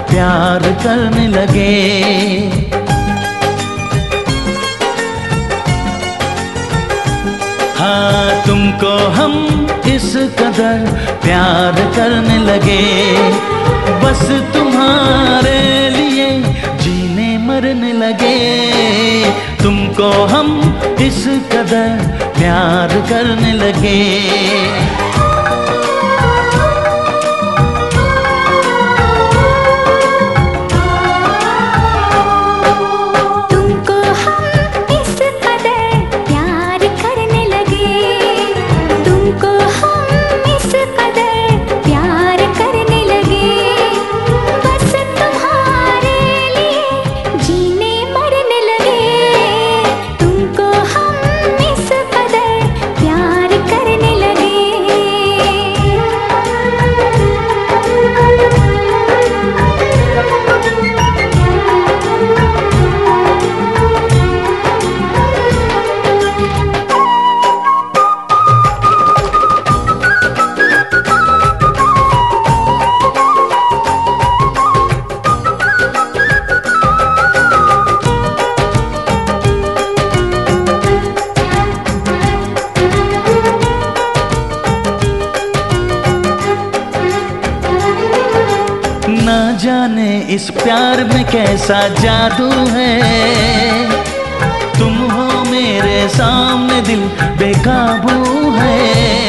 प्यार करने लगे। हाँ, तुमको हम इस कदर प्यार करने लगे, बस तुम्हारे लिए जीने मरने लगे। तुमको हम इस कदर प्यार करने लगे। ना जाने इस प्यार में कैसा जादू है, तुम हो मेरे सामने दिल बेकाबू है।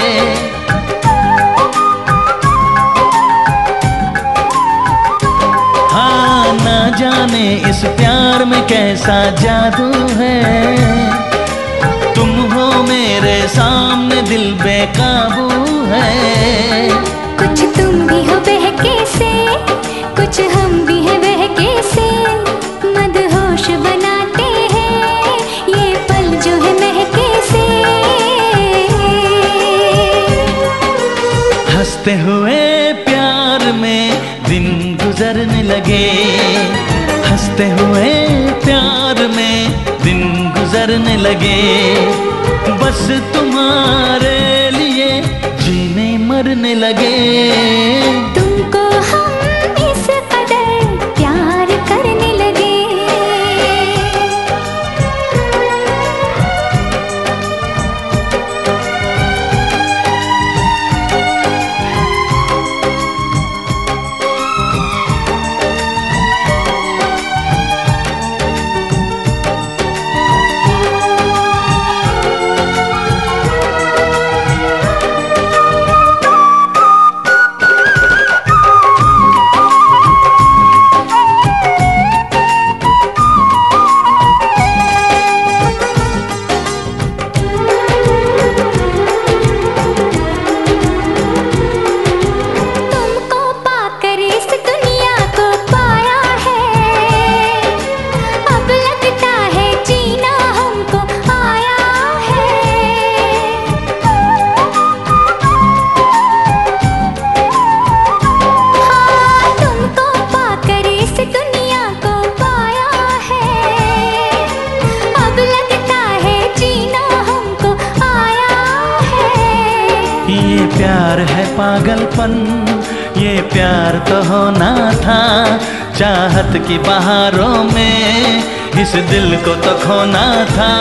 हाँ, ना जाने इस प्यार में कैसा जादू है, तुम हो मेरे सामने दिल बेकाबू है। कुछ तुम भी हो बहके से, कुछ हम भी हैं बहके से, मदहोश बनाते हैं ये पल जो है महके से। हंसते हुए प्यार में दिन गुजरने लगे, हंसते हुए प्यार में दिन गुजरने लगे, बस तुम्हारे लिए जीने मरने लगे। तुमको हम इस कदर प्यार करने लगे। ये प्यार है पागलपन, ये प्यार तो होना था, चाहत की बहारों में इस दिल को तो खोना था।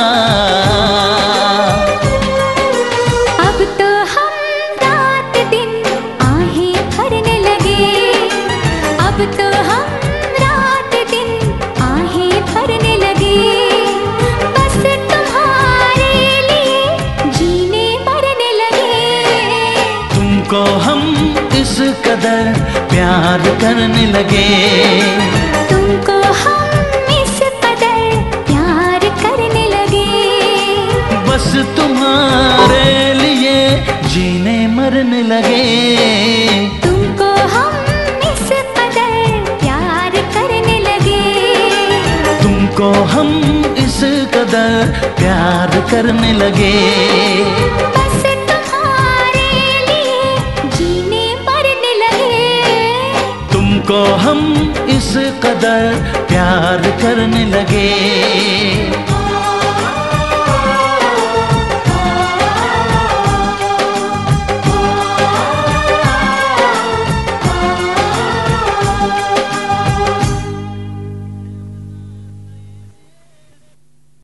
अब तो हम रात दिन आहें भरने लगे, अब तो हम रात दिन आहें भरने लगे, बस तुम्हारे लिए जीने मरने लगे। तुमको हम इस कदर प्यार करने लगे, तुमको हम इस कदर प्यार करने लगे, बस तुम्हारे लिए जीने मरने लगे। तुमको हम इस कदर प्यार करने लगे, तुमको हम इस कदर प्यार करने लगे, बस तुम्हारे लिए जीने मरने लगे। तुमको हम इस कदर प्यार करने लगे।